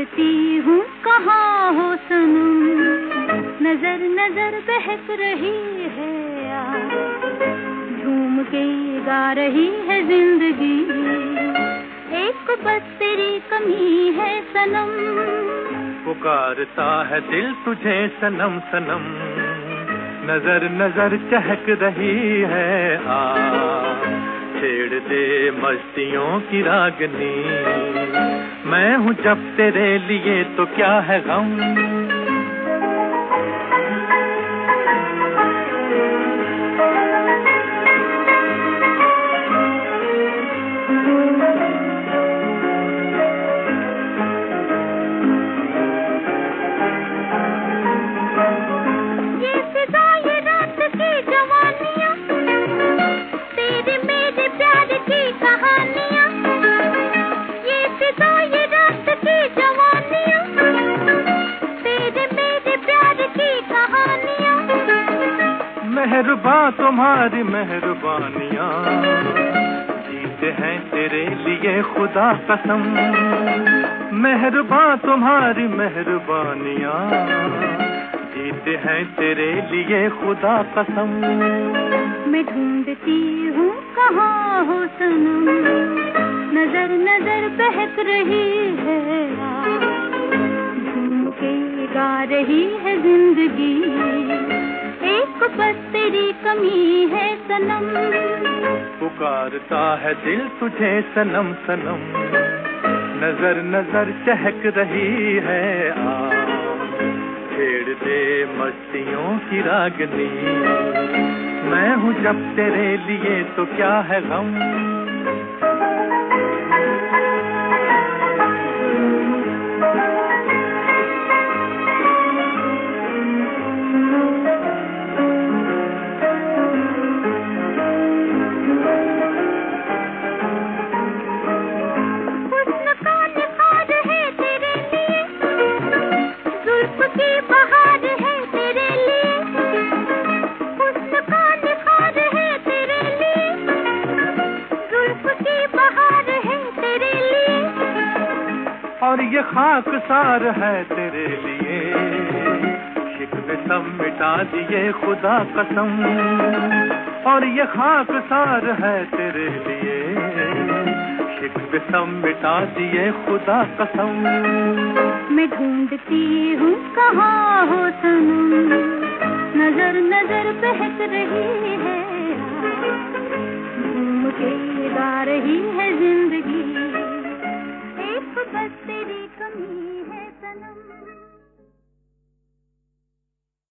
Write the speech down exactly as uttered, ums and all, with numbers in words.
ढूंढती हूँ कहाँ हो सनम, नजर नजर बहक रही है यार, झूम के गा रही है जिंदगी, एक बस तेरी कमी है सनम। पुकारता है दिल तुझे सनम सनम, नजर नजर चहक रही है आ, छेड़ दे मस्तियों की रागनी, मैं हूँ जब तेरे लिए तो क्या है गम। मेहरबान तुम्हारी मेहरबानियाँ, जीते हैं तेरे लिए खुदा कसम, मेहरबान तुम्हारी मेहरबानियाँ, जीते हैं तेरे लिए खुदा कसम। मैं ढूंढती हूँ कहाँ हो सनम, नजर नजर बहक रही है, झूम के गा रही है जिंदगी, एक बस तेरी कमी है सनम। पुकारता है दिल तुझे सनम सनम, नजर नजर चहक रही है आ, छेड़ दे मस्तियों की रागनी, मैं हूँ जब तेरे लिए तो क्या है गम। और ये खाक सार है तेरे लिए, शिकवे सब मिटा दिए खुदा कसम, और ये खाक सार है तेरे लिए, शिकवे सब मिटा दिए खुदा कसम। मैं ढूंढती हूँ कहाँ हो सनम, नजर नजर बहक रही है।